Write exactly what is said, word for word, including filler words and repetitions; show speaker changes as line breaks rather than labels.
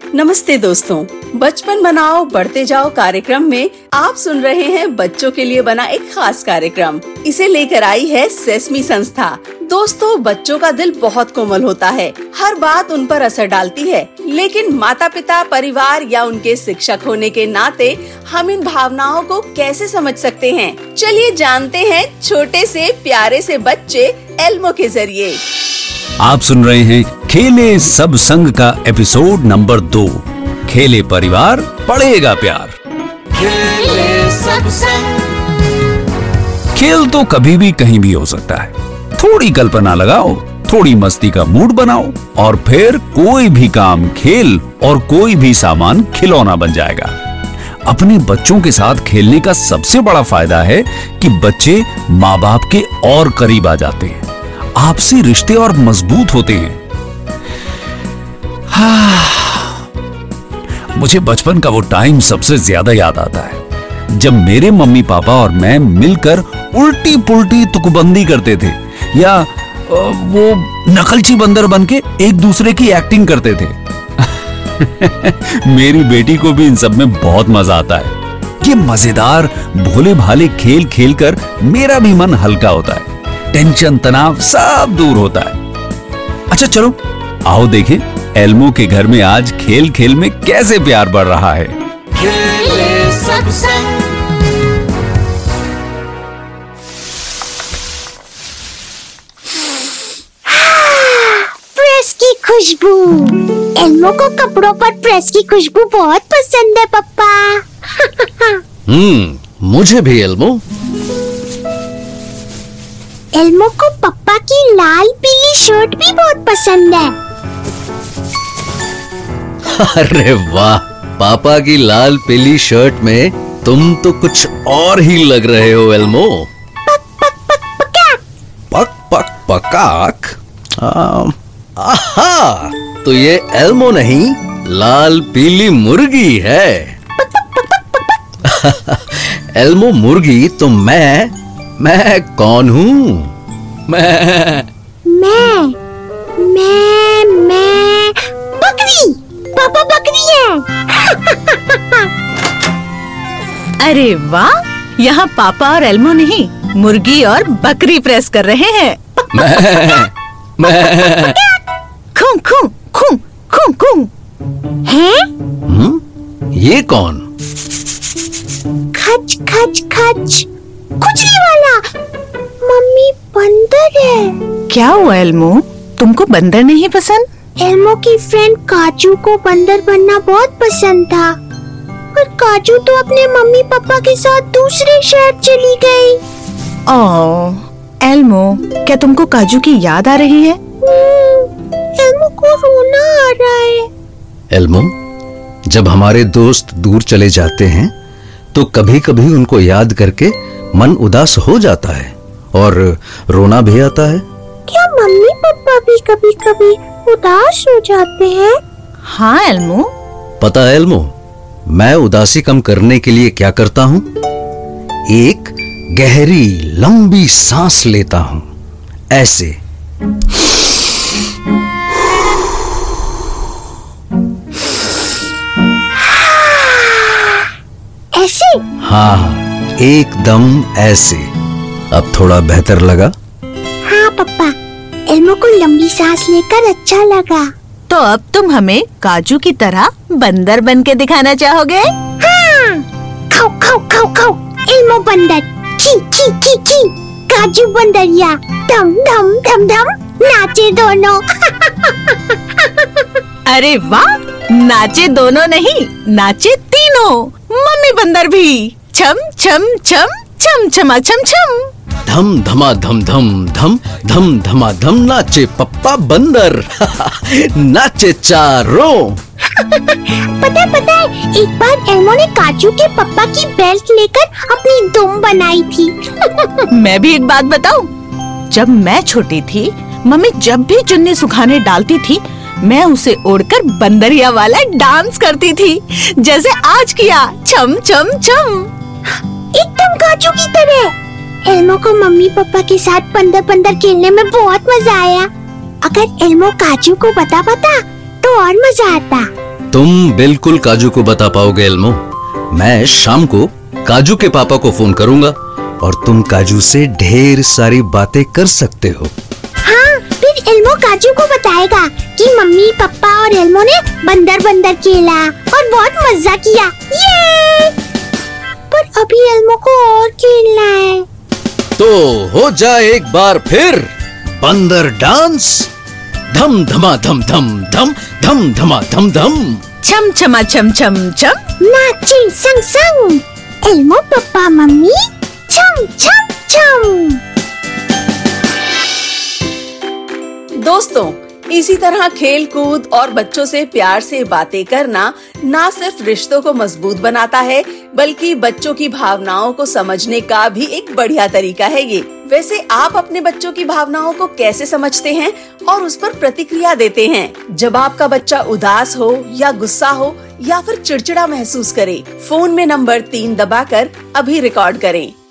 नमस्ते दोस्तों, बचपन बनाओ बढ़ते जाओ कार्यक्रम में आप सुन रहे हैं बच्चों के लिए बना एक खास कार्यक्रम। इसे लेकर आई है सेस्मी संस्था। दोस्तों, बच्चों का दिल बहुत कोमल होता है, हर बात उन पर असर डालती है, लेकिन माता पिता, परिवार या उनके शिक्षक होने के नाते हम इन भावनाओं को कैसे समझ सकते हैं? चलिए जानते हैं छोटे से प्यारे से बच्चे एल्मो के जरिए।
आप सुन रहे हैं खेले सब संग का एपिसोड नंबर दो। खेले परिवार, पढ़ेगा प्यार।
खेले सब संग।
खेल तो कभी भी कहीं भी हो सकता है। थोड़ी कल्पना लगाओ, थोड़ी मस्ती का मूड बनाओ और फिर कोई भी काम खेल और कोई भी सामान खिलौना बन जाएगा। अपने बच्चों के साथ खेलने का सबसे बड़ा फायदा है कि बच्चे माँ बाप के और करीब आ जाते हैं, आपसी रिश्ते और मजबूत होते हैं। हाँ, मुझे बचपन का वो टाइम सबसे ज्यादा याद आता है जब मेरे मम्मी पापा और मैं मिलकर उल्टी पुल्टी तुकबंदी करते थे या वो नकलची बंदर बनके एक दूसरे की एक्टिंग करते थे। मेरी बेटी को भी इन सब में बहुत मजा आता है। ये मजेदार भोले भाले खेल खेलकर मेरा भी मन हल्का होता है, टेंशन तनाव सब दूर होता है। अच्छा चलो आओ देखें एल्मो के घर में आज खेल खेल में कैसे प्यार बढ़ रहा है।
खेले सब संग।
प्रेस की खुशबू। एल्मो को कपड़ों पर प्रेस की खुशबू बहुत पसंद है पप्पा।
हम्म, मुझे भी एल्मो।
एल्मो को पप्पा की लाल पीली शर्ट भी बहुत पसंद है।
अरे वाह, पापा की लाल पीली शर्ट में तुम तो कुछ और ही लग रहे हो एल्मो।
पक पक पक पकाक।
पक पक पकाक। आ, आहा, तो ये एल्मो नहीं, लाल पीली मुर्गी है। एल्मो मुर्गी तो मैं मैं कौन हूँ? मैं
मैं मैं मैं बकरी। पापा बकरी है।
अरे वाह, यहाँ पापा और एल्मो नहीं, मुर्गी और बकरी प्रेस कर रहे हैं।
मैं मैं
खूं खूं खूं खूं खूं।
हैं?
हम्म, ये कौन?
खच खच खच। खुजली वाला। मम्मी बंदर है।
क्या हुआ एल्मो, तुमको बंदर नहीं पसंद?
एल्मो की फ्रेंड काजू को बंदर बनना बहुत पसंद था, पर काजू तो अपने मम्मी पापा के साथ दूसरे शहर चली गई।
ओह, एल्मो, क्या तुमको काजू की याद आ रही है?
एल्मो को रोना आ रहा है।
एल्मो, जब हमारे दोस्त दूर चले जाते हैं तो कभी कभी उनको याद करके मन उदास हो जाता है और रोना भी आता है।
क्या मम्मी पापा भी कभी कभी उदास हो जाते हैं?
हाँ एल्मो।
पता है एल्मो, मैं उदासी कम करने के लिए क्या करता हूँ? एक गहरी लंबी सांस लेता हूँ, ऐसे।
ऐसे?
हाँ, एकदम ऐसे। अब थोड़ा बेहतर लगा?
हाँ पापा, एल्मो को लंबी सांस लेकर अच्छा लगा।
तो अब तुम हमें काजू की तरह बंदर बन के दिखाना चाहोगे?
हाँ। खाओ खाओ खाओ खाओ। एल्मो बंदर। ची ची ची ची। काजू बंदरिया। धम धम धम धम। नाचे दोनों।
अरे वाह, नाचे दोनों नहीं, नाचे तीनों। मम्मी बंदर भी। छम छम छम छम छमा छम छम।
धम धमा धम धम धम धम धमा धम नाचे पप्पा बंदर। नाचे चारों।
पता पता है, एक बार एल्मो ने काजू के पप्पा की बेल्ट लेकर अपनी दुम बनाई थी।
मैं भी एक बात बताऊं, जब मैं छोटी थी, मम्मी जब भी चुन्नी सुखाने डालती थी, मैं उसे ओढ़कर बंदरिया वाला डांस करती थी, जैसे आज किया, छम छम छम।
एकदम काजू की तरह। एल्मो को मम्मी पापा के साथ बंदर बंदर खेलने में बहुत मजा आया। अगर एल्मो काजू को बता पाता तो और मजा आता।
तुम बिल्कुल काजू को बता पाओगे एल्मो। मैं शाम को काजू के पापा को फोन करूंगा और तुम काजू से ढेर सारी बातें कर सकते हो।
हाँ, फिर एल्मो काजू को बताएगा कि मम्मी पापा और एल्मो ने बंदर बंदर खेला और बहुत मजा किया। ये! पर अभी एल्मो को और खेलना है।
तो हो जाए एक बार फिर बंदर डांस। धम धमा धम धम धम धम धमा धम धम।
छम छमा छम छम छम।
नाचे संग संग एल्मो पापा मम्मी छम छम छम।
दोस्तों, इसी तरह खेल कूद और बच्चों से प्यार से बातें करना ना सिर्फ रिश्तों को मजबूत बनाता है, बल्कि बच्चों की भावनाओं को समझने का भी एक बढ़िया तरीका है ये। वैसे आप अपने बच्चों की भावनाओं को कैसे समझते हैं और उस पर प्रतिक्रिया देते हैं? जब आपका बच्चा उदास हो या गुस्सा हो या फिर चिड़चिड़ा महसूस करे, फोन में नंबर तीन दबाकर अभी रिकॉर्ड करें।